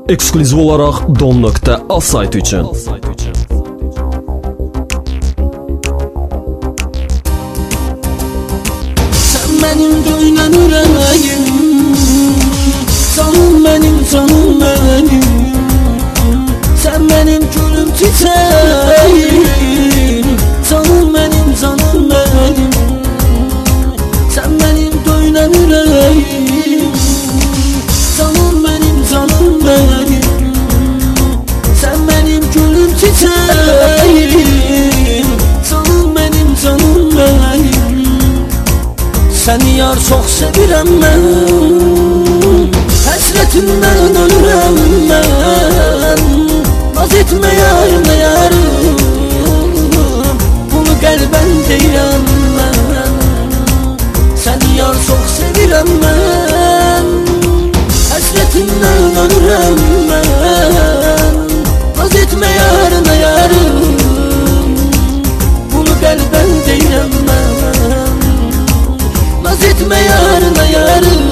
Eksklüziv olaraq don.az saytı üçün. Sen benim döynen yüreğim, canım benim, canım benim. Sen benim gülüm çiçeğim, canım benim, canım benim. Sen benim döynen yüreğim, canım benim, canım benim. Sen benim gülüm çiçeğim, canım benim, canım benim. Seni yar çok sevirəm mən, həsretindən ölürəm mən. Naz etmə yarına yarım, bunu qəlbən deyirəm mən. Seni yar çok sevirəm mən, həsretindən ölürəm mən. Naz etmə yarına yarım, bunu qəlbən deyirəm mən. Naz etme yarına yarım,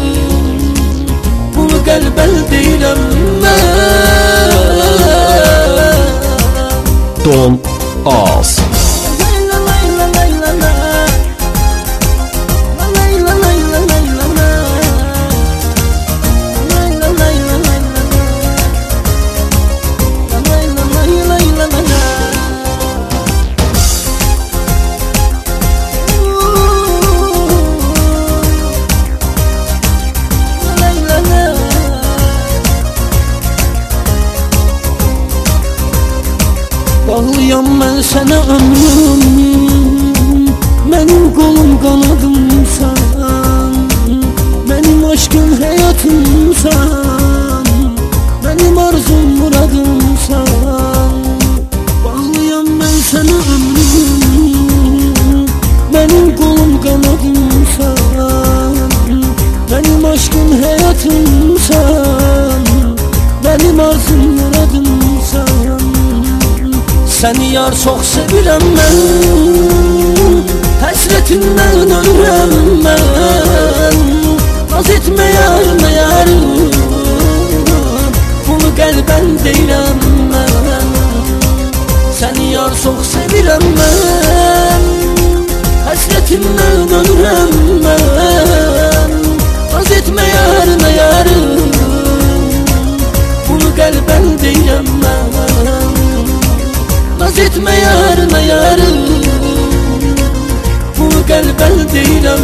bunu qəlbən deyirəm mən. Don.az Bağlıyam mən sənə ömrüm, mənim qolum qanadımsan, mənim aşkım həyatımsan, mənim arzum muradımsan. Bağlıyam mən sənə ömrüm, mənim qolum qanadımsan, mənim aşkım həyatımsan, mənim arzum muradımsan. Seni yar çok sevirəm mən, həsretindən ölürəm mən. Naz etmə yarına yarım, bunu qəlbən deyirəm mən. Seni yar çok sevirəm mən, həsretindən ölürəm mən. Naz etmə yarına yarım, bunu qəlbən deyirəm mən. Naz etme yarına yarım, bunu qəlbən deyirəm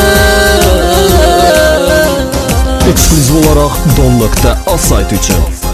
mən. Eksklüziv olaraq don.az saytı üçün.